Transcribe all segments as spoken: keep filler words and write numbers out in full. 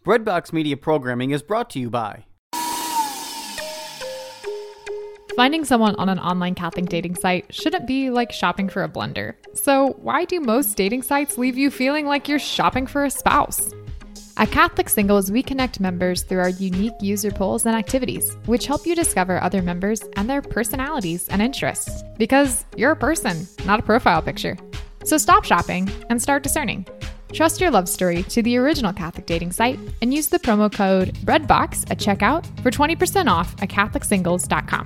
Breadbox Media programming is brought to you by... Finding someone on an online Catholic dating site shouldn't be like shopping for a blender. So why do most dating sites leave you feeling like you're shopping for a spouse? At Catholic Singles, we connect members through our unique user polls and activities, which help you discover other members and their personalities and interests. Because you're a person, not a profile picture. So stop shopping and start discerning. Trust your love story to the original Catholic dating site and use the promo code BREADBOX at checkout for twenty percent off at Catholic Singles dot com.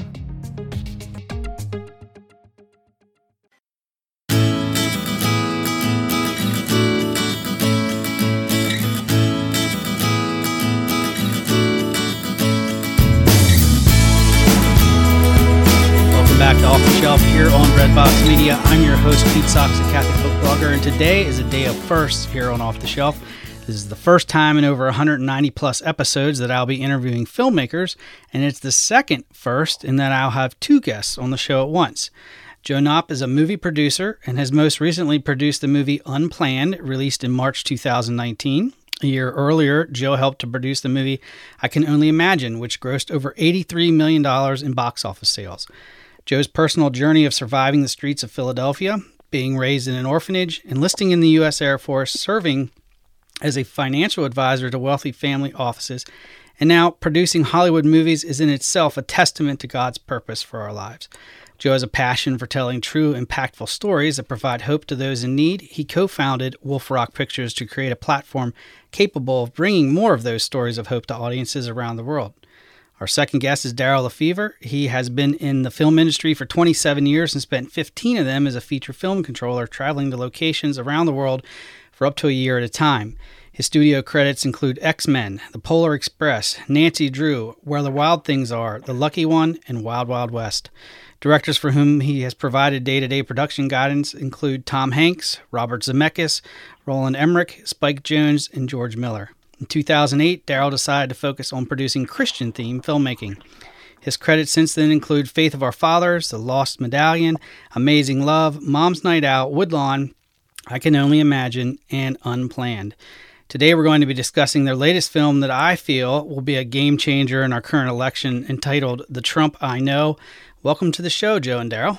Back to Off the Shelf here on Breadbox Media. I'm your host, Pete Sox, a Catholic book blogger, and today is a day of firsts here on Off the Shelf. This is the first time in over one hundred ninety plus episodes that I'll be interviewing filmmakers, and it's the second first in that I'll have two guests on the show at once. Joe Knopp is a movie producer and has most recently produced the movie Unplanned, released in March two thousand nineteen. A year earlier, Joe helped to produce the movie I Can Only Imagine, which grossed over eighty-three million dollars in box office sales. Joe's personal journey of surviving the streets of Philadelphia, being raised in an orphanage, enlisting in the U S Air Force, serving as a financial advisor to wealthy family offices, and now producing Hollywood movies is in itself a testament to God's purpose for our lives. Joe has a passion for telling true, impactful stories that provide hope to those in need. He co-founded Wolf Rock Pictures to create a platform capable of bringing more of those stories of hope to audiences around the world. Our second guest is Darryl Lefevre. He has been in the film industry for twenty-seven years and spent fifteen of them as a feature film controller, traveling to locations around the world for up to a year at a time. His studio credits include X-Men, The Polar Express, Nancy Drew, Where the Wild Things Are, The Lucky One, and Wild Wild West. Directors for whom he has provided day-to-day production guidance include Tom Hanks, Robert Zemeckis, Roland Emmerich, Spike Jonze, and George Miller. In two thousand eight, Darryl decided to focus on producing Christian-themed filmmaking. His credits since then include Faith of Our Fathers, The Lost Medallion, Amazing Love, Mom's Night Out, Woodlawn, I Can Only Imagine, and Unplanned. Today we're going to be discussing their latest film that I feel will be a game changer in our current election, entitled The Trump I Know. Welcome to the show, Joe and Darryl.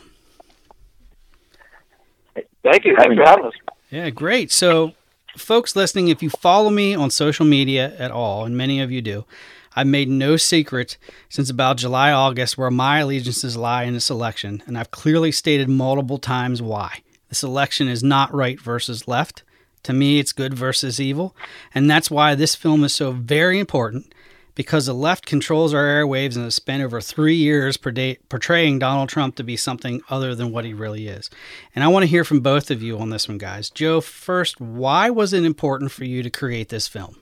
Thank you. Thanks for having us. Yeah, great. So, folks listening, if you follow me on social media at all, and many of you do, I've made no secret since about July, August, where my allegiances lie in this election, and I've clearly stated multiple times why. This election is not right versus left. To me, it's good versus evil, and that's why this film is so very important, because the left controls our airwaves and has spent over three years per day portraying Donald Trump to be something other than what he really is. And I want to hear from both of you on this one, guys. Joe, first, why was it important for you to create this film?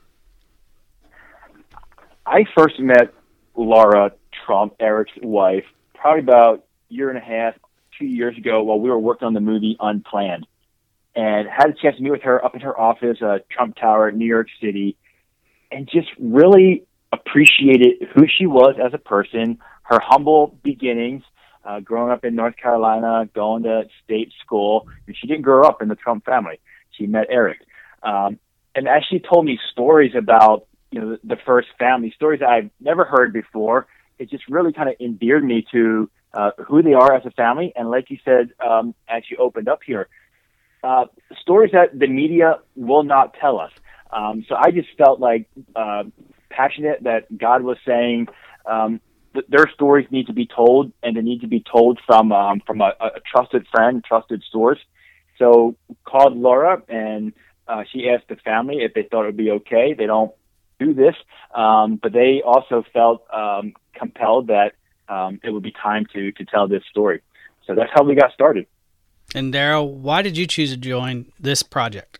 I first met Laura Trump, Eric's wife, probably about a year and a half, two years ago while we were working on the movie Unplanned, and had a chance to meet with her up in her office, uh, Trump Tower, New York City, and just really appreciated who she was as a person, her humble beginnings, uh, growing up in North Carolina, going to state school. And she didn't grow up in the Trump family. She met Eric. Um, and as she told me stories about, you know, the, the first family, stories that I've never heard before, it just really kind of endeared me to uh, who they are as a family. And like you said, um, as you opened up here, uh, stories that the media will not tell us. Um, so I just felt like uh, passionate that God was saying um, that their stories need to be told, and they need to be told from um, from a, a trusted friend, trusted source. So called Laura, and uh, she asked the family if they thought it would be okay. They don't do this, um, but they also felt um, compelled that um, it would be time to to tell this story. So that's how we got started. And Darryl, why did you choose to join this project?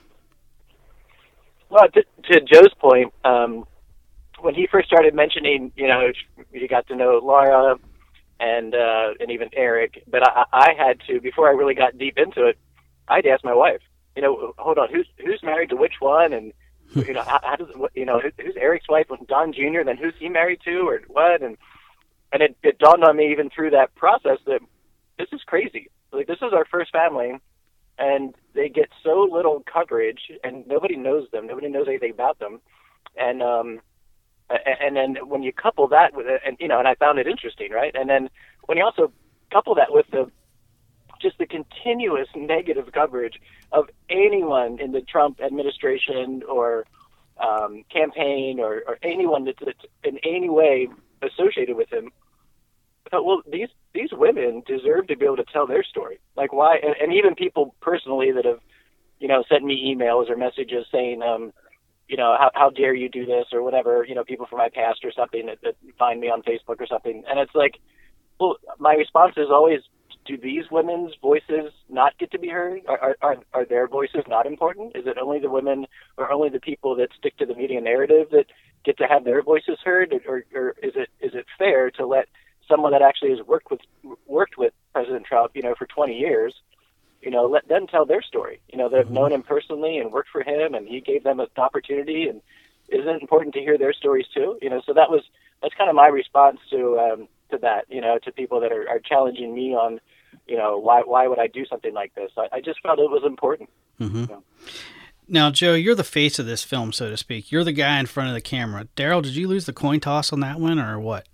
Well, to, to Joe's point, um, when he first started mentioning, you know, you got to know Laura and uh, and even Eric, but I, I had to, before I really got deep into it, I had to ask my wife, you know, hold on, who's who's married to which one, and you know, how, how does you know who's Eric's wife with Don Junior Then who's he married to, or what? And and it, it dawned on me even through that process that this is crazy. Like, this is our first family, and they get so little coverage, and nobody knows them. Nobody knows anything about them. and um, and then when you couple that with it, and you know, and I found it interesting, right? And then when you also couple that with the just the continuous negative coverage of anyone in the Trump administration or um, campaign or, or anyone that's, that's in any way associated with him. But, well, these these women deserve to be able to tell their story. Like why, and, and even people personally that have, you know, sent me emails or messages saying, um, you know, how, how dare you do this or whatever, you know, people from my past or something that, that find me on Facebook or something. And it's like, well, my response is always, do these women's voices not get to be heard? Are, are, are their voices not important? Is it only the women or only the people that stick to the media narrative that get to have their voices heard? Or, or is it is it fair to let someone that actually has worked with worked with President Trump, you know, for twenty years, you know, let them tell their story? You know, they've known him personally and worked for him, and he gave them an opportunity. And isn't it important to hear their stories too? You know, so that was that's kind of my response to um, to that. You know, to people that are, are challenging me on, you know, why why would I do something like this? I, I just felt it was important. Mm-hmm. You know? Now, Joe, you're the face of this film, so to speak. You're the guy in front of the camera. Daryl, did you lose the coin toss on that one, or what?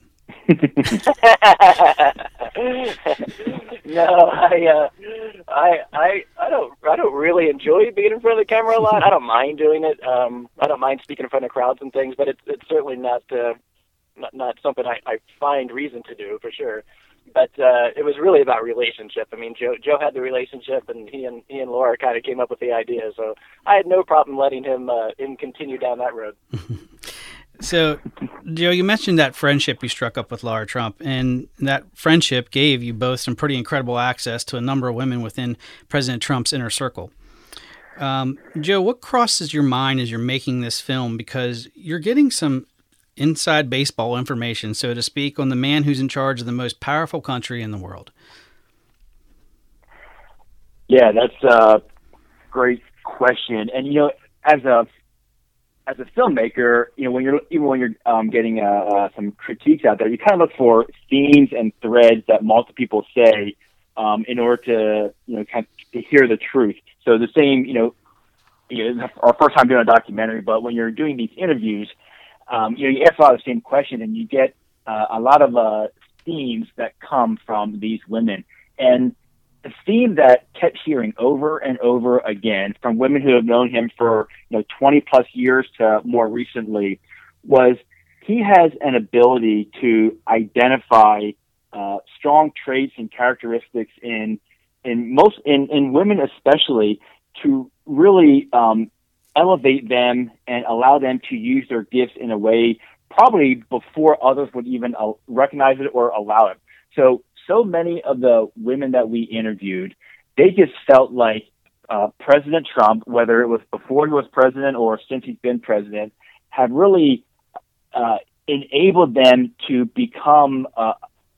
No, I, uh, I, I, I don't, I don't really enjoy being in front of the camera a lot. I don't mind doing it. Um, I don't mind speaking in front of crowds and things, but it's, it's certainly not, uh, not, not something I, I find reason to do for sure. But uh, it was really about relationship. I mean, Joe, Joe had the relationship, and he and he and Laura kind of came up with the idea. So I had no problem letting him, uh, him continue down that road. So, Joe, you mentioned that friendship you struck up with Laura Trump, and that friendship gave you both some pretty incredible access to a number of women within President Trump's inner circle. Um, Joe, what crosses your mind as you're making this film? Because you're getting some inside baseball information, so to speak, on the man who's in charge of the most powerful country in the world. Yeah, that's a great question. And, you know, as a as a filmmaker, you know, when you're even when you're um, getting uh, uh, some critiques out there, you kind of look for themes and threads that multiple people say um, in order to, you know, kind of to hear the truth. So the same, you know, you know, our first time doing a documentary, but when you're doing these interviews, um, you know, you ask a lot of the same questions, and you get uh, a lot of uh, themes that come from these women. And the theme that kept hearing over and over again from women who have known him for, you know, twenty plus years to more recently was he has an ability to identify uh, strong traits and characteristics in in most in, in women especially, to really um, elevate them and allow them to use their gifts in a way probably before others would even uh, recognize it or allow it. So So many of the women that we interviewed, they just felt like uh, President Trump, whether it was before he was president or since he's been president, have really uh, enabled them to become uh,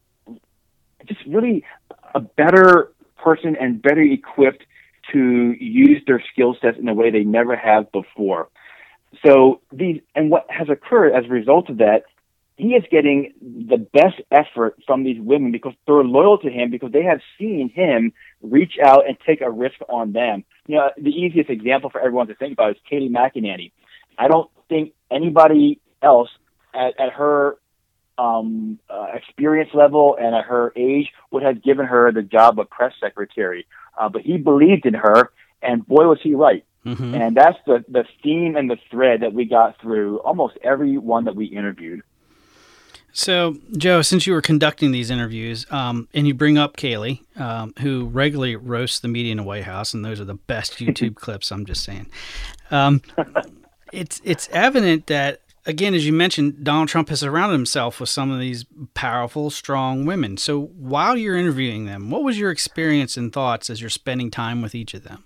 just really a better person and better equipped to use their skill sets in a way they never have before. So these, and what has occurred as a result of that, he is getting the best effort from these women because they're loyal to him, because they have seen him reach out and take a risk on them. You know, the easiest example for everyone to think about is Katie McEnany. I don't think anybody else at, at her um, uh, experience level and at her age would have given her the job of press secretary. Uh, but he believed in her, and boy, was he right. Mm-hmm. And that's the, the theme and the thread that we got through almost every one that we interviewed. So, Joe, since you were conducting these interviews, um, and you bring up Kayleigh, um, who regularly roasts the media in the White House, and those are the best YouTube clips, I'm just saying. Um, it's it's evident that, again, as you mentioned, Donald Trump has surrounded himself with some of these powerful, strong women. So while you're interviewing them, what was your experience and thoughts as you're spending time with each of them?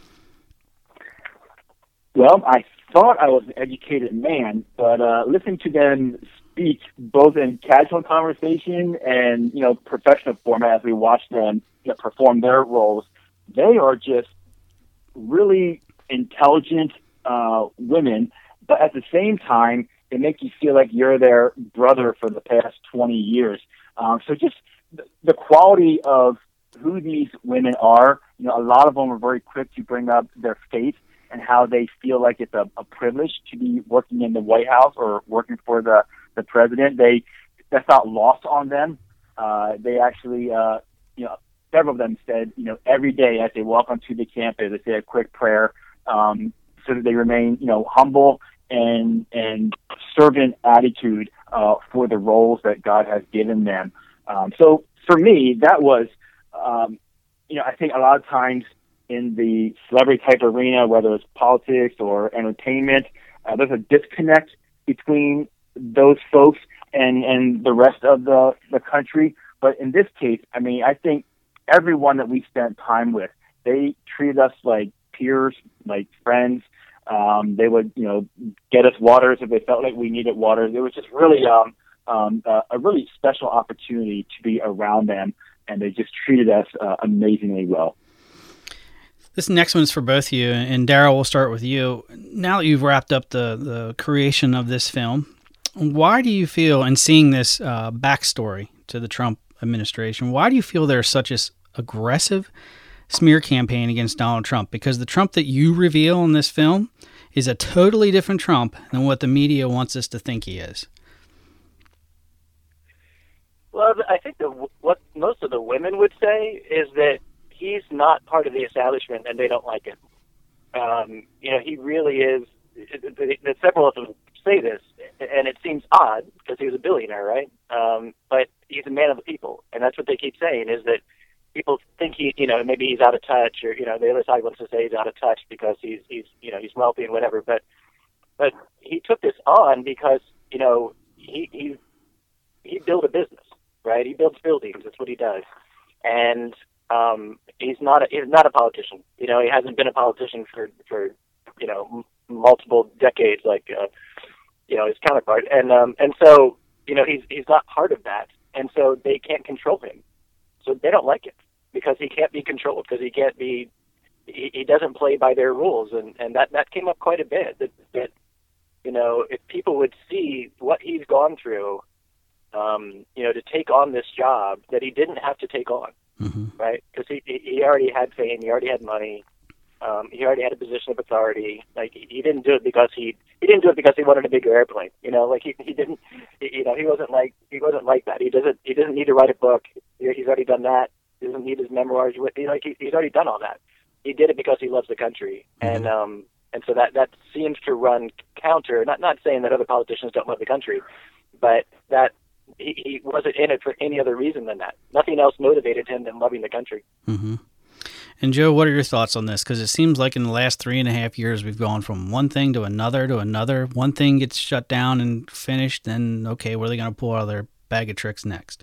Well, I thought I was an educated man, but uh, listening to them speak both in casual conversation and, you know, professional format as we watch them, you know, perform their roles, they are just really intelligent uh, women, but at the same time, they make you feel like you're their brother for the past twenty years. Um, so just the, the quality of who these women are, you know, a lot of them are very quick to bring up their faith. and how they feel like it's a, a privilege to be working in the White House or working for the, the president. They that's not lost on them. Uh, they actually, uh, you know, several of them said, you know, every day as they walk onto the campus, they say a quick prayer um, so that they remain, you know, humble and and servant attitude uh, for the roles that God has given them. Um, so for me, that was, um, you know, I think a lot of times in the celebrity type arena, whether it's politics or entertainment, uh, there's a disconnect between those folks and, and the rest of the, the country. But in this case, I mean, I think everyone that we spent time with, they treated us like peers, like friends. Um, they would, you know, get us waters if they felt like we needed water. It was just really um, um, uh, a really special opportunity to be around them, and they just treated us uh, amazingly well. This next one is for both of you, and Daryl, we'll start with you. Now that you've wrapped up the, the creation of this film, why do you feel, in seeing this uh, backstory to the Trump administration, why do you feel there's such an aggressive smear campaign against Donald Trump? Because the Trump that you reveal in this film is a totally different Trump than what the media wants us to think he is. Well, I think the, what most of the women would say is that he's not part of the establishment and they don't like him. Um, you know, he really is. Several of them say this, and it seems odd because he was a billionaire, right? Um, but he's a man of the people, and that's what they keep saying, is that people think he, you know, maybe he's out of touch, or, you know, the other side wants to say he's out of touch because he's, he's, you know, he's wealthy and whatever. But, but he took this on because, you know, he, he, he built a business, right? He builds buildings. That's what he does. And, um, he's not a, he's not a politician. You know, he hasn't been a politician for, for, you know, m- multiple decades, like, uh, you know, his counterpart. And, um, and so, you know, he's, he's not part of that. And so they can't control him. So they don't like it because he can't be controlled, because he can't be, he, he doesn't play by their rules. And, and that, that came up quite a bit, that, that, you know, if people would see what he's gone through, um, you know, to take on this job that he didn't have to take on, mm-hmm. right? Because he, he already had fame, he already had money, um, he already had a position of authority. Like, he, he didn't do it because he, he didn't do it because he wanted a bigger airplane, you know, like he, he didn't, he, you know, he wasn't like, he wasn't like that. He doesn't, he doesn't need to write a book. He's already done that. He doesn't need his memoirs. He, like, he, he's already done all that. He did it because he loves the country. Mm-hmm. And, um, and so that, that seems to run counter, not, not saying that other politicians don't love the country, but that he, he wasn't in it for any other reason than that. Nothing else motivated him than loving the country. Mm-hmm. And Joe, what are your thoughts on this? Because it seems like in the last three and a half years, we've gone from one thing to another to another. One thing gets shut down and finished, then, okay, where are they going to pull out of their bag of tricks next?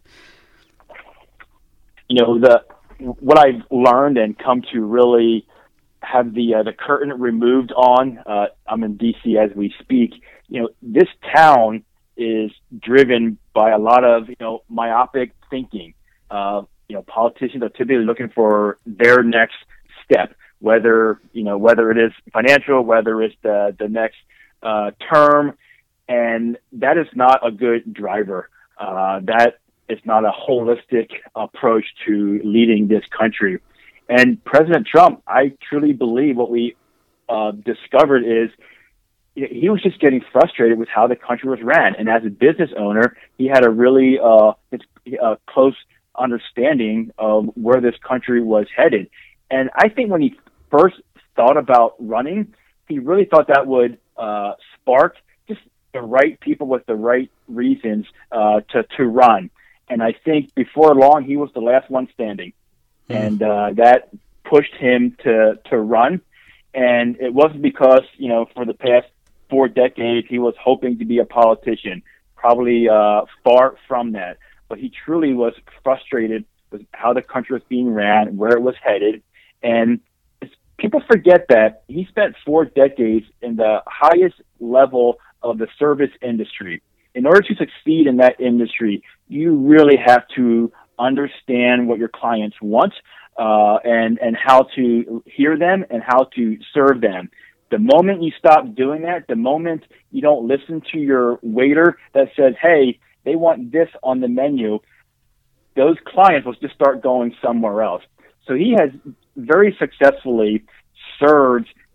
You know, the what I've learned and come to really have the uh, the curtain removed on, uh, I'm in D C as we speak, you know, this town is driven by a lot of, you know, myopic thinking. Uh, you know, politicians are typically looking for their next step, whether, you know, whether it is financial, whether it's the, the next uh, term, and that is not a good driver. Uh, that is not a holistic approach to leading this country. And President Trump, I truly believe what we uh, discovered is he was just getting frustrated with how the country was ran. And as a business owner, he had a really uh, uh, close understanding of where this country was headed. And I think when he first thought about running, he really thought that would uh, spark just the right people with the right reasons uh, to, to run. And I think before long, he was the last one standing. Mm. And uh, that pushed him to, to run. And it wasn't because, you know, for the past four decades, he was hoping to be a politician. Probably uh, far from that. But he truly was frustrated with how the country was being ran, where it was headed. And people forget that he spent four decades in the highest level of the service industry. In order to succeed in that industry, you really have to understand what your clients want uh, and, and how to hear them and how to serve them. The moment you stop doing that, the moment you don't listen to your waiter that says, hey, they want this on the menu, those clients will just start going somewhere else. So he has very successfully served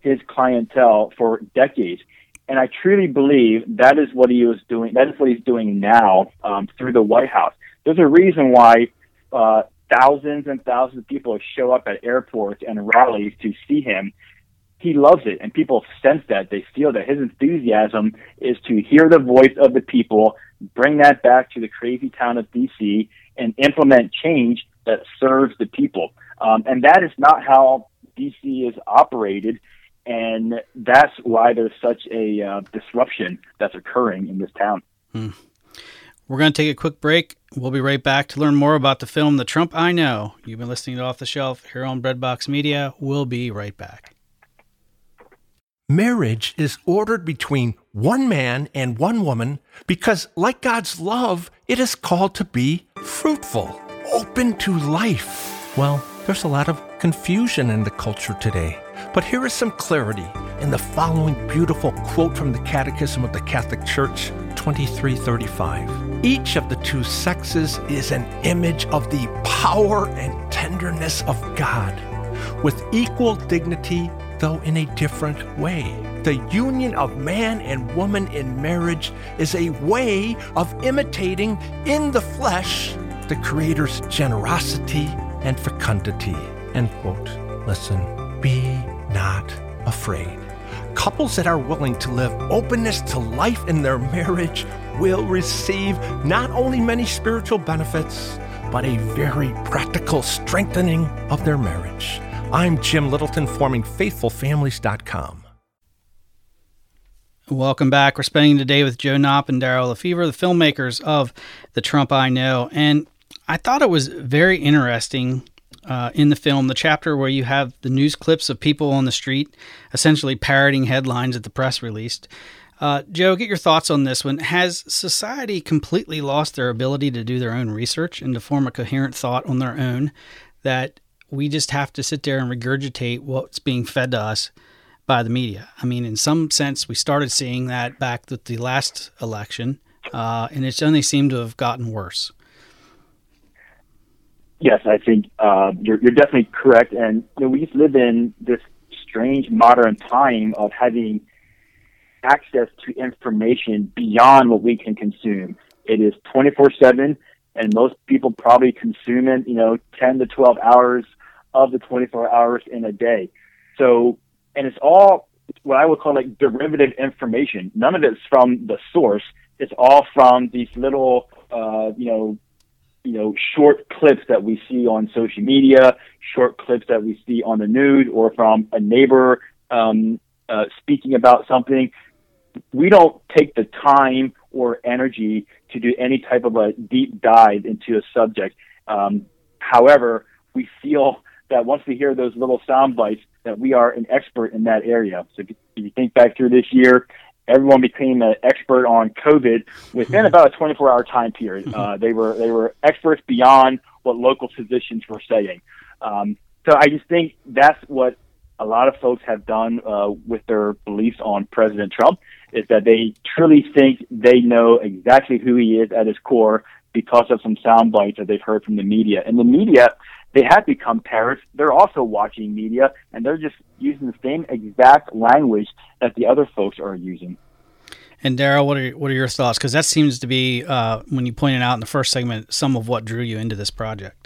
his clientele for decades. And I truly believe that is what he was doing. That is what he's doing now um, through the White House. There's a reason why uh, thousands and thousands of people show up at airports and rallies to see him. He loves it, and people sense that. They feel that his enthusiasm is to hear the voice of the people, bring that back to the crazy town of D C, and implement change that serves the people. Um, and that is not how D C is operated, and that's why there's such a uh, disruption that's occurring in this town. Hmm. We're going to take a quick break. We'll be right back to learn more about the film The Trump I Know. You've been listening to Off the Shelf here on Breadbox Media. We'll be right back. Marriage is ordered between one man and one woman because, like God's love, it is called to be fruitful, open to life. Well, there's a lot of confusion in the culture today, but here is some clarity in the following beautiful quote from the Catechism of the Catholic Church, twenty-three thirty-five. Each of the two sexes is an image of the power and tenderness of God, with equal dignity, though in a different way. The union of man and woman in marriage is a way of imitating in the flesh the Creator's generosity and fecundity. End quote. Listen, be not afraid. Couples that are willing to live openness to life in their marriage will receive not only many spiritual benefits, but a very practical strengthening of their marriage. I'm Jim Littleton, forming faithful families dot com. Welcome back. We're spending today with Joe Knopp and Darryl Lefevre, the filmmakers of The Trump I Know. And I thought it was very interesting uh, in the film, the chapter where you have the news clips of people on the street essentially parroting headlines that the press released. Uh, Joe, get your thoughts on this one. Has society completely lost their ability to do their own research and to form a coherent thought on their own, that we just have to sit there and regurgitate what's being fed to us by the media? I mean, in some sense, we started seeing that back with the last election, uh, and it's only seemed to have gotten worse. Yes, I think uh, you're, you're definitely correct. And you know, we just live in this strange modern time of having access to information beyond what we can consume. It is twenty-four seven, and most people probably consume it, you know, ten to twelve hours of the twenty-four hours in a day. So, and it's all what I would call like derivative information. None of it's from the source. It's all from these little, uh, you know, you know, short clips that we see on social media, short clips that we see on the news, or from a neighbor um, uh, speaking about something. We don't take the time or energy to do any type of a deep dive into a subject. Um, however, we feel that once we hear those little sound bites, that we are an expert in that area. So if you think back through this year, everyone became an expert on COVID within about a twenty-four hour time period. Uh, they were they were experts beyond what local physicians were saying. Um, so I just think that's what a lot of folks have done uh, with their beliefs on President Trump, is that they truly think they know exactly who he is at his core because of some sound bites that they've heard from the media. And the media, they have become parrots. They're also watching media, and they're just using the same exact language that the other folks are using. And Darryl, what are what are your thoughts? Because that seems to be, uh, when you pointed out in the first segment, some of what drew you into this project.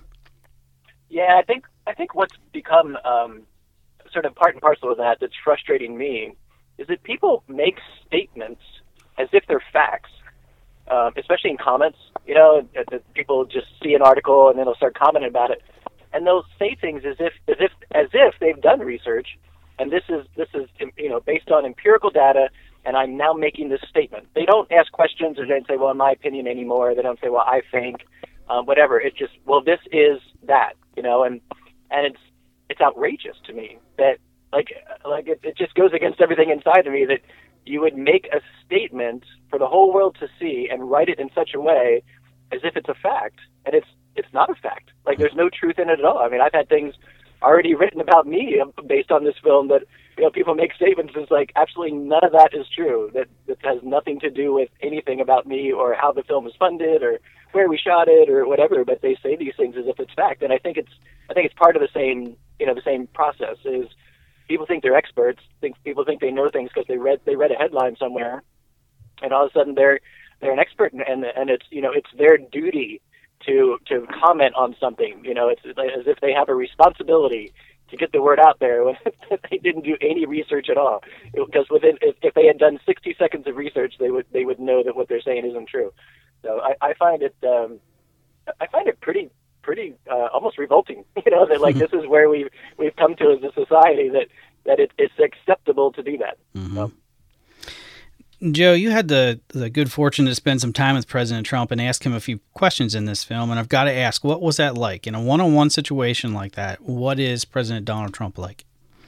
Yeah, I think I think what's become um, sort of part and parcel of that that's frustrating me is that people make statements as if they're facts, um, especially in comments. You know, that, that people just see an article and then they'll start commenting about it, and they'll say things as if as if as if they've done research, and this is this is you know based on empirical data, and I'm now making this statement. They don't ask questions, or they don't say, well, in my opinion anymore. They don't say, well, I think, um, whatever. It's just, well, this is that, you know, and and it's it's outrageous to me that like like it, it just goes against everything inside of me that you would make a statement for the whole world to see and write it in such a way as if it's a fact, and it's it's not a fact. Like, there's no truth in it at all. I mean, I've had things already written about me based on this film that, you know, people make statements as like absolutely none of that is true. That that has nothing to do with anything about me or how the film was funded or where we shot it or whatever. But they say these things as if it's fact, and I think it's I think it's part of the same you know the same process. Is people think they're experts. Think people think they know things because they read they read a headline somewhere, and all of a sudden they're they're an expert, and and, and it's you know it's their duty to to comment on something. You know, it's as if they have a responsibility to get the word out there when they didn't do any research at all. Because within, if, if they had done sixty seconds of research, they would they would know that what they're saying isn't true. So I, I find it um, I find it pretty pretty uh, almost revolting. You know, that like this is where we we've, we've come to as a society that that it, it's acceptable to do that. Mm-hmm. So. Joe, you had the, the good fortune to spend some time with President Trump and ask him a few questions in this film. And I've got to ask, what was that like? In a one-on-one situation like that, what is President Donald Trump like?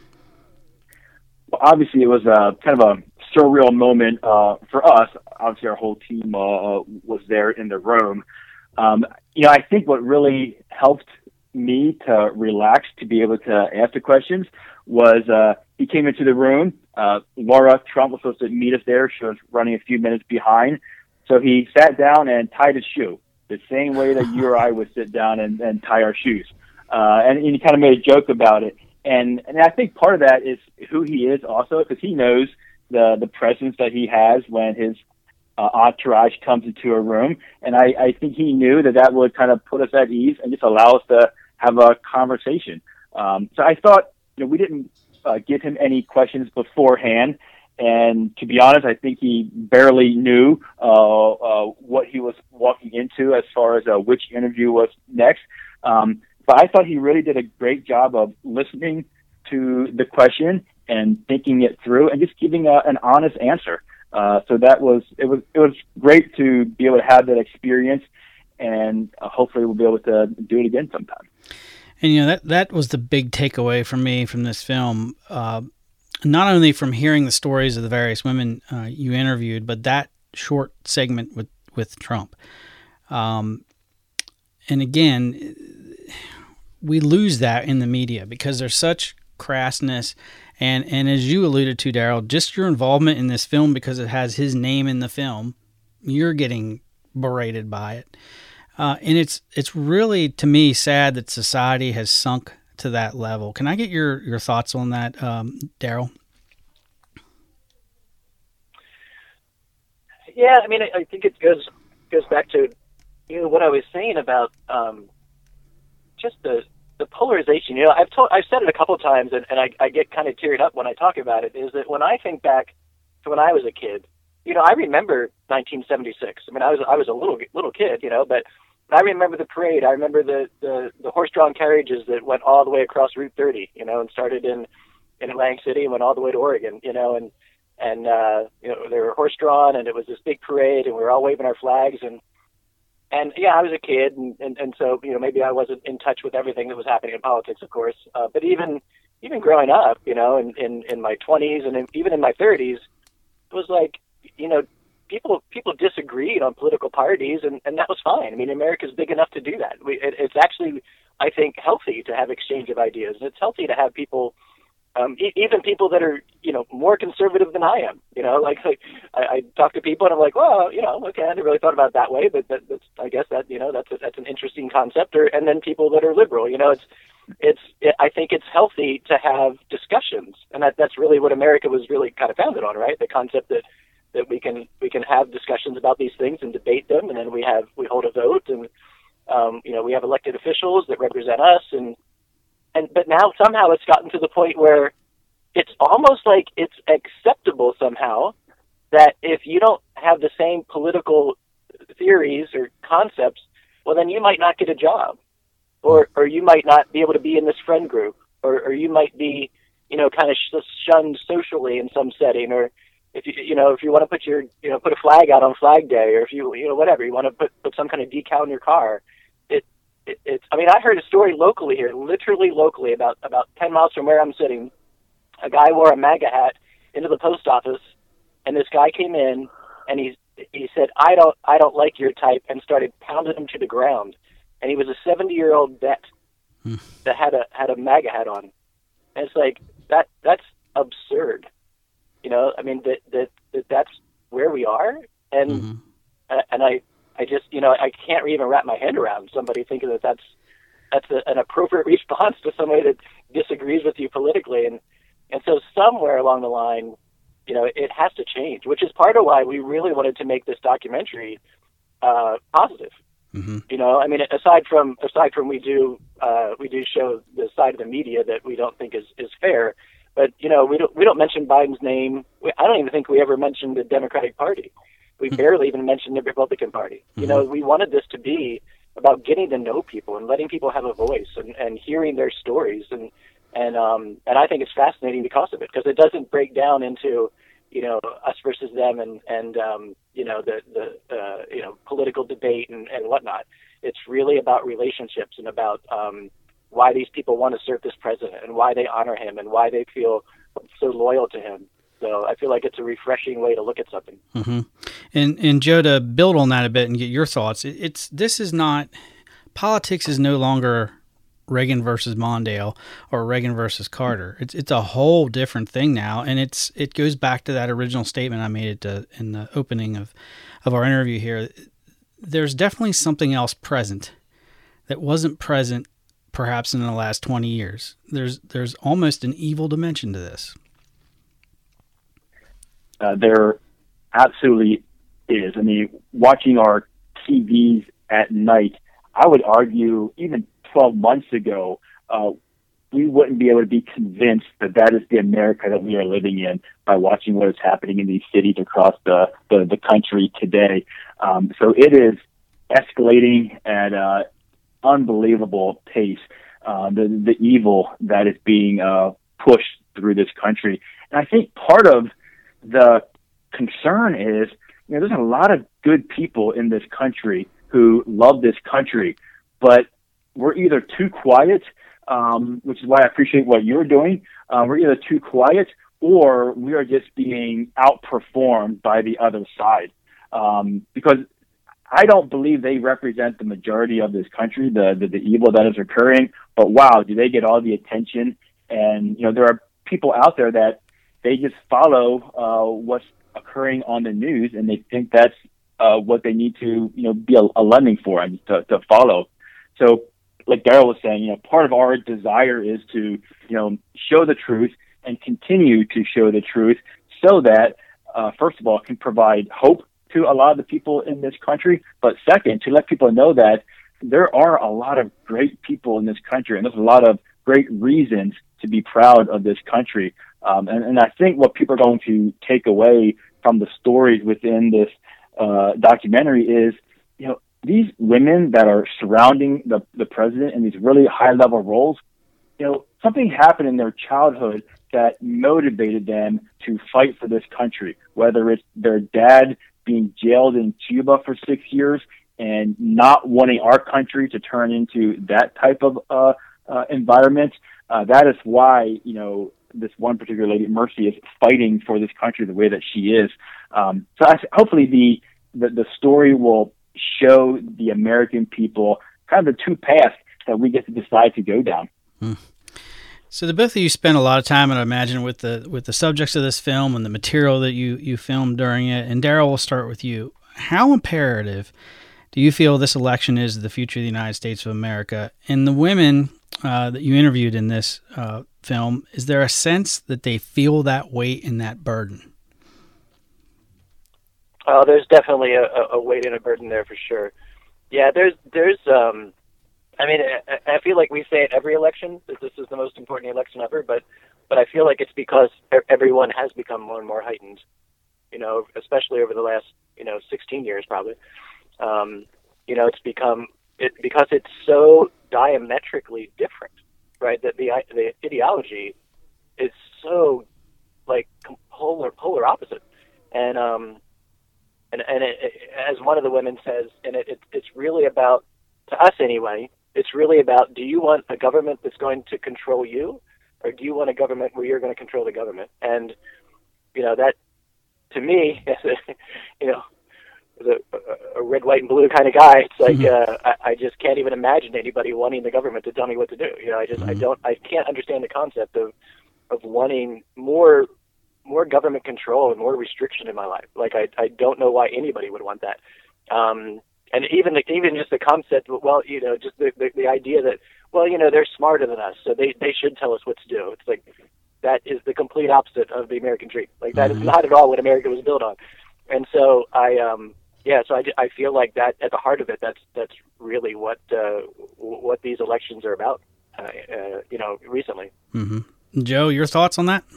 Well, obviously, it was a kind of a surreal moment uh, for us. Obviously, our whole team uh, was there in the room. Um, you know, I think what really helped me to relax, to be able to ask the questions, was uh, he came into the room. Uh, Laura Trump was supposed to meet us there. She was running a few minutes behind. So he sat down and tied his shoe, the same way that you or I would sit down and, and tie our shoes. Uh, and, and he kind of made a joke about it. And, and I think part of that is who he is also, because he knows the, the presence that he has when his uh, entourage comes into a room. And I, I think he knew that that would kind of put us at ease and just allow us to have a conversation. Um, so I thought, you know, we didn't uh, give him any questions beforehand. And to be honest, I think he barely knew uh, uh, what he was walking into as far as uh, which interview was next. Um, but I thought he really did a great job of listening to the question and thinking it through and just giving a, an honest answer. Uh, so that was it was it was great to be able to have that experience, and uh, hopefully we'll be able to do it again sometime. And you know that that was the big takeaway for me from this film. Uh, not only from hearing the stories of the various women uh, you interviewed, but that short segment with with Trump. Um, and again, we lose that in the media because there's such crassness. And and as you alluded to, Daryl, just your involvement in this film because it has his name in the film, you're getting berated by it. Uh, and it's it's really, to me, sad that society has sunk to that level. Can I get your, your thoughts on that, um, Daryl? Yeah, I mean, I, I think it goes goes back to you know what I was saying about um, just the the polarization. You know, I've told I've said it a couple of times, and, and I, I get kind of teared up when I talk about it. Is that when I think back to when I was a kid, you know, I remember nineteen seventy-six. I mean, I was I was a little little kid, you know, but I remember the parade. I remember the, the, the horse-drawn carriages that went all the way across Route thirty, you know, and started in, in Atlantic City and went all the way to Oregon, you know, and, and uh, you know, they were horse-drawn, and it was this big parade, and we were all waving our flags, and, and yeah, I was a kid, and, and, and so, you know, maybe I wasn't in touch with everything that was happening in politics, of course, uh, but even, even growing up, you know, in, in, in my twenties and in, even in my thirties, it was like, you know, People people disagreed on political parties, and, and that was fine. I mean, America's big enough to do that. We, it, it's actually, I think, healthy to have exchange of ideas. It's healthy to have people, um, e- even people that are, you know, more conservative than I am. You know, like, like I, I talk to people, and I'm like, well, you know, okay, I never really thought about it that way, but that, that's, I guess that, you know, that's a, that's an interesting concept. Or and then people that are liberal. You know, it's it's. It, I think it's healthy to have discussions, and that that's really what America was really kind of founded on, right? The concept that. that we can we can have discussions about these things and debate them, and then we have we hold a vote, and um, you know we have elected officials that represent us, and and but now somehow it's gotten to the point where it's almost like it's acceptable somehow that if you don't have the same political theories or concepts, well then you might not get a job, or or you might not be able to be in this friend group, or or you might be you know kind of shunned socially in some setting, or If you you know if you want to put your you know put a flag out on Flag Day, or if you you know whatever you want to put put some kind of decal in your car, it, it it's I mean I heard a story locally here, literally locally about about ten miles from where I'm sitting. A guy wore a MAGA hat into the post office, and this guy came in and he he said I don't I don't like your type, and started pounding him to the ground. And he was a seventy year old vet hmm. that had a had a MAGA hat on, and it's like that that's absurd. You know, I mean, that, that, that that's where we are. And, mm-hmm. uh, and I, I just, you know, I can't even wrap my head around somebody thinking that that's, that's a, an appropriate response to somebody that disagrees with you politically. And, And so somewhere along the line, you know, it has to change, which is part of why we really wanted to make this documentary uh, positive. Mm-hmm. You know, I mean, aside from aside from we do uh, we do show the side of the media that we don't think is, is fair, but you know, we don't we don't mention Biden's name. We, I don't even think we ever mentioned the Democratic Party. We mm-hmm. barely even mentioned the Republican Party. Mm-hmm. You know, we wanted this to be about getting to know people and letting people have a voice and, and hearing their stories, and and um and I think it's fascinating because of it, because it doesn't break down into, you know, us versus them and and um you know the the uh, you know political debate and, and whatnot. It's really about relationships and about um why these people want to serve this president and why they honor him and why they feel so loyal to him. So I feel like it's a refreshing way to look at something. Mm-hmm. And and Joe, to build on that a bit and get your thoughts, it, it's this is not politics is no longer Reagan versus Mondale or Reagan versus Carter. It's it's a whole different thing now, and it's it goes back to that original statement I made at the, in the opening of of our interview here. There's definitely something else present that wasn't present perhaps in the last twenty years. There's there's almost an evil dimension to this. Uh, there absolutely is. I mean, watching our T Vs at night, I would argue even twelve months ago, uh, we wouldn't be able to be convinced that that is the America that we are living in by watching what is happening in these cities across the, the, the country today. Um, so it is escalating at an unbelievable pace, uh, the, the evil that is being uh, pushed through this country. And I think part of the concern is, you know, there's a lot of good people in this country who love this country, but we're either too quiet, um, which is why I appreciate what you're doing. Uh, we're either too quiet or we are just being outperformed by the other side. Um, because I don't believe they represent the majority of this country, the, the, the evil that is occurring, but wow, do they get all the attention? And, you know, there are people out there that they just follow uh, what's occurring on the news, and they think that's uh, what they need to, you know, be a, a lemming for and to, to follow. So, like Daryl was saying, you know, part of our desire is to, you know, show the truth and continue to show the truth, so that, uh, first of all, can provide hope to a lot of the people in this country, but second, to let people know that there are a lot of great people in this country, and there's a lot of great reasons to be proud of this country. Um, and, and I think what people are going to take away from the stories within this uh, documentary is, you know, these women that are surrounding the, the president in these really high-level roles, you know, something happened in their childhood that motivated them to fight for this country, whether it's their dad being jailed in Cuba for six years and not wanting our country to turn into that type of uh, uh, environment. Uh, that is why, you know, this one particular lady, Mercy, is fighting for this country the way that she is. Um, so I, hopefully the, the, the story will show the American people kind of the two paths that we get to decide to go down. Hmm. So the both of you spent a lot of time, and I imagine, with the with the subjects of this film and the material that you, you filmed during it. And Daryl, we'll start with you. How imperative do you feel this election is to the future of the United States of America? And the women uh, that you interviewed in this uh, film, is there a sense that they feel that weight and that burden? Oh, there's definitely a, a weight and a burden there for sure. Yeah, there's, there's, um, I mean, I, I feel like we say at every election that this is the most important election ever, but, but I feel like it's because everyone has become more and more heightened, you know, especially over the last, you know, sixteen years probably. Um, you know, it's become, it, because it's so diametrically different, right? That the, the ideology is so, like, polar, polar opposite. And, um, And, and it, it, as one of the women says, and it, it, it's really about, to us anyway, it's really about, do you want a government that's going to control you, or do you want a government where you're going to control the government? And, you know, that, to me, as a, you know, as a, a red, white, and blue kind of guy, it's like, mm-hmm. uh, I, I just can't even imagine anybody wanting the government to tell me what to do. You know, I just, mm-hmm. I don't, I can't understand the concept of, of wanting more more government control and more restriction in my life. Like, I, I don't know why anybody would want that. Um, and even the, even just the concept, well, you know, just the, the, the idea that, well, you know, they're smarter than us, so they, they should tell us what to do. It's like, that is the complete opposite of the American dream. Like that Mm-hmm. is not at all what America was built on. And so I, um, yeah, so I, I feel like that at the heart of it, that's that's really what uh, what these elections are about. Uh, uh, you know, recently. Mm-hmm. Joe, your thoughts on that?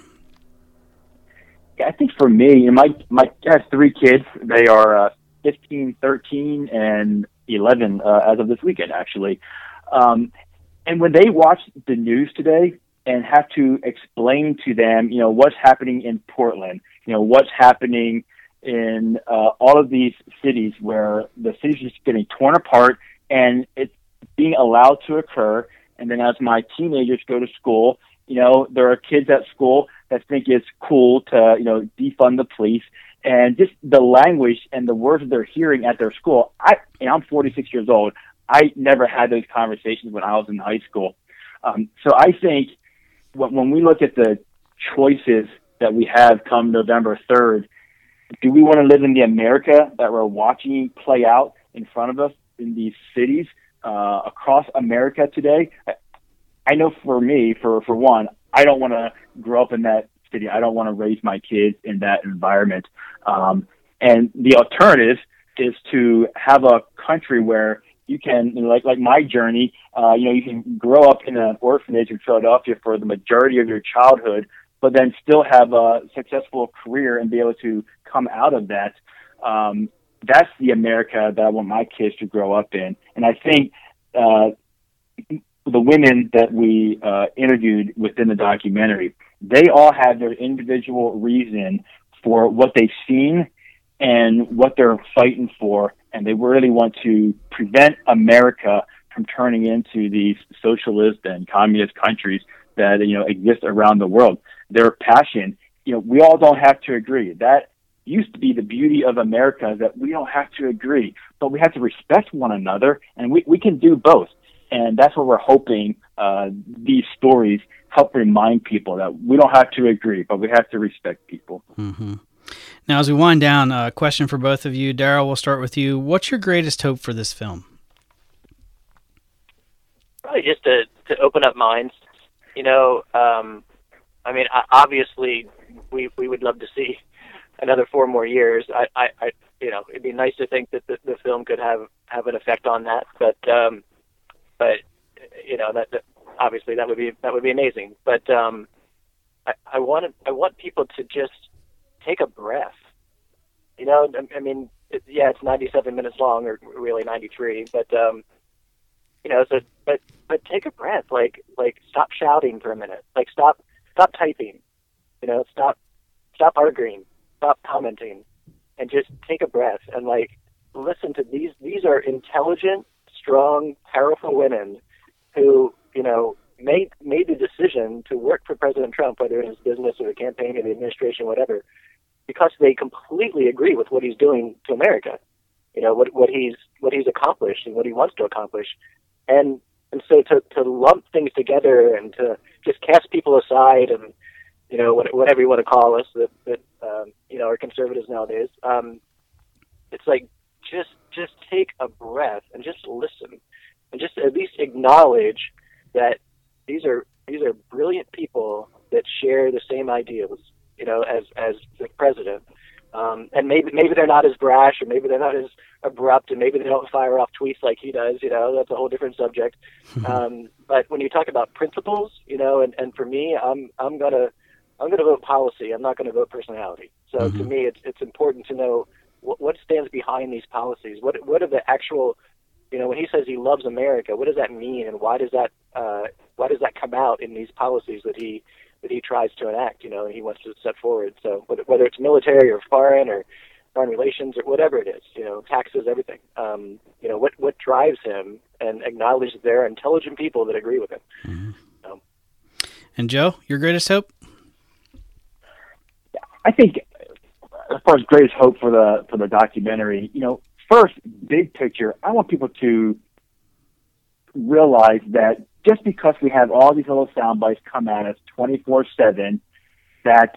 Yeah, I think for me, you know, my my I have three kids. They are uh, fifteen, thirteen, and eleven uh, as of this weekend, actually. Um, and when they watch the news today and have to explain to them, you know, what's happening in Portland, you know, what's happening in uh, all of these cities where the city's just getting torn apart and it's being allowed to occur. And then as my teenagers go to school, you know, there are kids at school that think it's cool to, you know, defund the police, and just the language and the words that they're hearing at their school. I, and I'm forty-six years old. I never had those conversations when I was in high school. Um, so I think when, when we look at the choices that we have come November third, do we want to live in the America that we're watching play out in front of us in these cities uh, across America today? I know for me, for, for one, I don't want to grow up in that city. I don't want to raise my kids in that environment. Um, and the alternative is to have a country where you can, you know, like like my journey, uh, you know, you can grow up in an orphanage in Philadelphia for the majority of your childhood, but then still have a successful career and be able to come out of that. Um, that's the America that I want my kids to grow up in. And I think uh, the women that we uh, interviewed within the documentary, they all have their individual reason for what they've seen and what they're fighting for, and they really want to prevent America from turning into these socialist and communist countries that, you know, exist around the world. Their passion, you know, we all don't have to agree. That used to be the beauty of America, is that we don't have to agree, but we have to respect one another, and we, we can do both. And that's what we're hoping uh, these stories help remind people, that we don't have to agree, but we have to respect people. Mm-hmm. Now, as we wind down, a question for both of you. Daryl, we'll start with you. What's your greatest hope for this film? Probably just to, to open up minds. You know, um, I mean, obviously, we we would love to see another four more years. I, I, I you know, it'd be nice to think that the, the film could have, have an effect on that. But, um, but you know, that, that obviously that would be that would be amazing. But um, I, I want I want people to just take a breath. You know, I, I mean, it, yeah, it's ninety-seven minutes long, or really ninety-three. But um, you know, so but but take a breath. Like like stop shouting for a minute. Like stop stop typing. You know, stop stop arguing. Stop commenting, and just take a breath and like listen to these. These are intelligent, strong, powerful women who, you know, made made the decision to work for President Trump, whether in his business or the campaign or the administration, whatever, because they completely agree with what he's doing to America. You know, what what he's what he's accomplished and what he wants to accomplish, and and so to to lump things together and to just cast people aside and, you know, whatever you want to call us that that um, you know, are conservatives nowadays. Um, it's like just just take a breath and just listen, and just at least acknowledge that these are these are brilliant people that share the same ideals, you know, as as the president. Um, and maybe maybe they're not as brash, or maybe they're not as abrupt, and maybe they don't fire off tweets like he does. You know, that's a whole different subject. um, but when you talk about principles, you know, and, and for me, I'm I'm gonna I'm gonna vote policy. I'm not gonna vote personality. So mm-hmm. to me, it's it's important to know what, what stands behind these policies. What what are the actual, you know, when he says he loves America, what does that mean, and why does that uh, why does that come out in these policies that he that he tries to enact, you know, and he wants to set forward. So whether it's military or foreign or foreign relations or whatever it is, you know, taxes, everything, um, you know, what, what drives him, and acknowledge that there are intelligent people that agree with him. Mm-hmm. So. And Joe, your greatest hope? Yeah, I think as far as greatest hope for the, for the documentary, you know, first, big picture, I want people to realize that just because we have all these little sound bites come at us twenty-four seven, that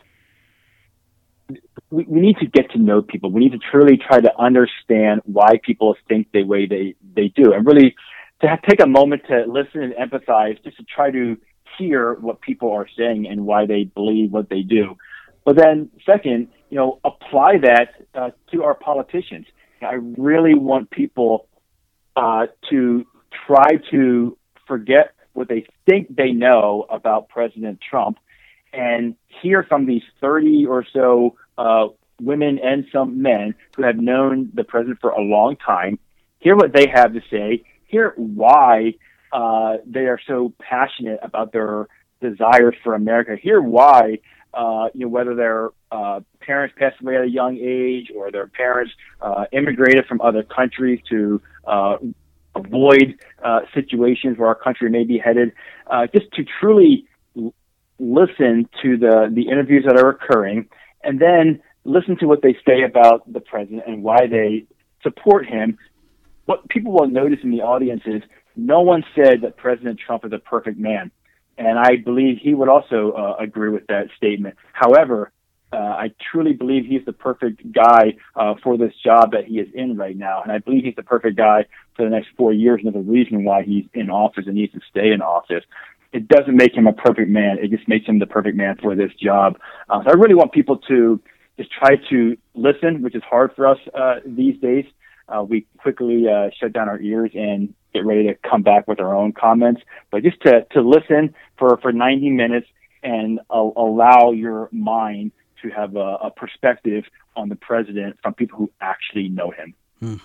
we, we need to get to know people. We need to truly try to understand why people think the way they, they do, and really to have, take a moment to listen and empathize, just to try to hear what people are saying and why they believe what they do. But then second, you know, apply that uh, to our politicians. I really want people uh, to try to forget what they think they know about President Trump and hear from these thirty or so uh, women and some men who have known the president for a long time, hear what they have to say, hear why uh, they are so passionate about their desires for America, hear why, uh, you know, whether their uh, parents passed away at a young age or their parents uh, immigrated from other countries to uh, avoid uh, situations where our country may be headed, uh, just to truly l- listen to the, the interviews that are occurring, and then listen to what they say about the president and why they support him. What people will notice in the audience is no one said that President Trump is a perfect man. And I believe he would also uh, agree with that statement. However, uh, I truly believe he's the perfect guy uh, for this job that he is in right now. And I believe he's the perfect guy for the next four years. And there's a reason why he's in office and needs to stay in office. It doesn't make him a perfect man. It just makes him the perfect man for this job. Uh, so I really want people to just try to listen, which is hard for us uh, these days. Uh, we quickly uh, shut down our ears and get ready to come back with our own comments. But just to, to listen for, for ninety minutes and uh, allow your mind to have a, a perspective on the president from people who actually know him. Hmm.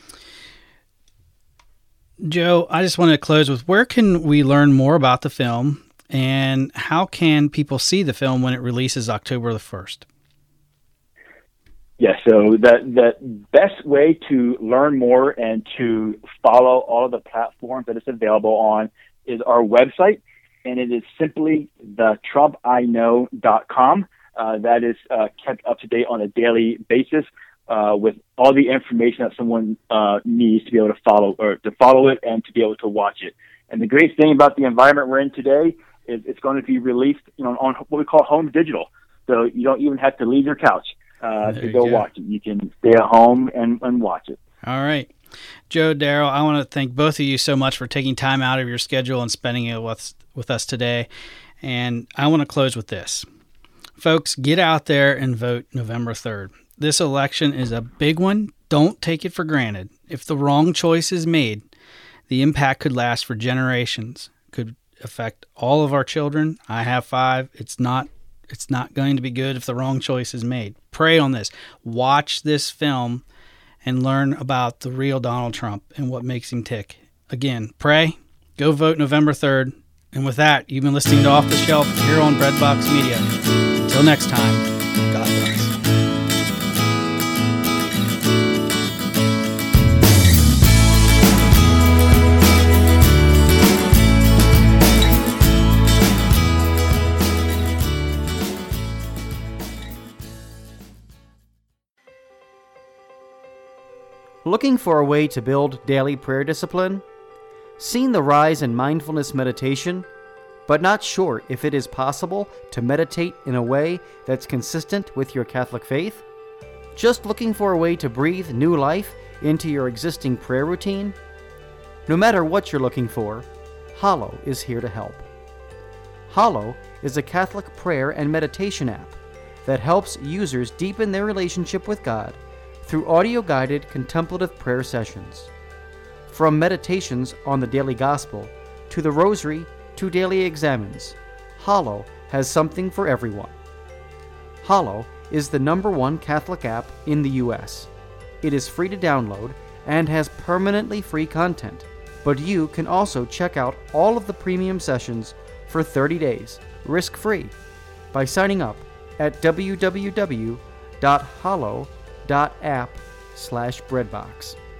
Joe, I just wanted to close with, where can we learn more about the film, and how can people see the film when it releases October the first? Yeah, so the, the best way to learn more and to follow all of the platforms that it's available on is our website, and it is simply the trump i know dot com. Uh, that is uh, kept up to date on a daily basis uh, with all the information that someone uh, needs to be able to follow or to follow it and to be able to watch it. And the great thing about the environment we're in today is it's going to be released, you know, on what we call home digital. So you don't even have to leave your couch Uh, to go, go watch it. You can stay at home and, and watch it. All right. Joe, Daryl, I want to thank both of you so much for taking time out of your schedule and spending it with, with us today. And I want to close with this. Folks, get out there and vote November third. This election is a big one. Don't take it for granted. If the wrong choice is made, the impact could last for generations, could affect all of our children. I have five. It's not It's not going to be good if the wrong choice is made. Pray on this. Watch this film and learn about the real Donald Trump and what makes him tick. Again, pray. Go vote November third. And with that, you've been listening to Off the Shelf here on Breadbox Media. Until next time, God bless. Looking for a way to build daily prayer discipline? Seen the rise in mindfulness meditation, but not sure if it is possible to meditate in a way that's consistent with your Catholic faith? Just looking for a way to breathe new life into your existing prayer routine? No matter what you're looking for, Hallow is here to help. Hallow is a Catholic prayer and meditation app that helps users deepen their relationship with God through audio-guided contemplative prayer sessions. From meditations on the daily gospel, to the rosary, to daily examines, Hallow has something for everyone. Hallow is the number one Catholic app in the U S. It is free to download and has permanently free content, but you can also check out all of the premium sessions for thirty days, risk-free, by signing up at w w w dot hallow dot app slash breadbox.